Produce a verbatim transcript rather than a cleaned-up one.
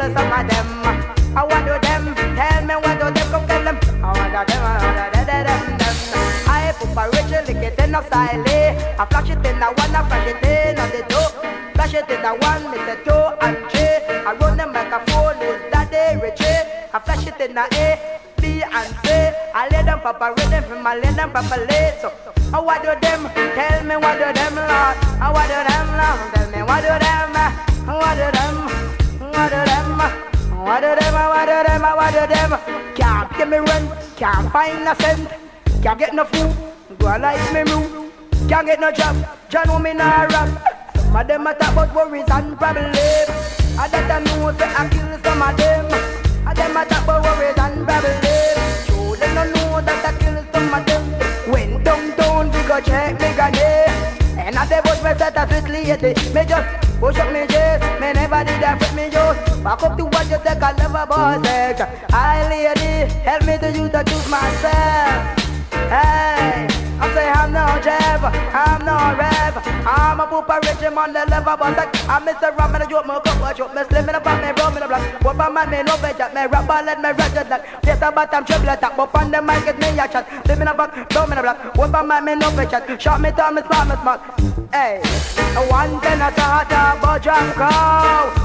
some of them. I want to them, tell me what do them, come tell them. I want to them, I want to them, them, them. I put a rich lick it in a style. I flash it in a one, I flash it in a the two. Flash it in a one, it's a two and three. I run the microphone, who's daddy Richie. I flash it in a A, B and C. I lay them papa rhythm from I lay them papa late. So I what do them, tell me what do them, Lord. I what do them, Lord. Tell me what do them, what do them, what do them, what do them, what do them, what do them. Can't give me rent, can't find a cent, can't get no food, go like me root. Can't get no job, John know me nah rap. Some of them a talk about worries and problems. I that I know say I kill some of them. I them a talk about worries and problems. Sure them no know that I kill some of them. When downtown we go check me grenade. And I say but me set a sweet lady. Me just push up me chest. Me never did that with me just back up to what you take a lover boy sex. Hi lady, help me to you to choose myself. Hey, I say I'm no Jeff, I'm no Rev. I'm a pooper rich on the level, but like I'm Mister Ram and I joke my cup, watch up, me slim in a pan, me brown in a black. What about my man, no veg, me rap ball, let me rap that. Yes, about I'm triple attack, but on the mic, get me a shot. Slim in a back, brown in a black. What about my man, no veg, shot me down, me smart, me smart. Hey, one ten I start a budge and cow.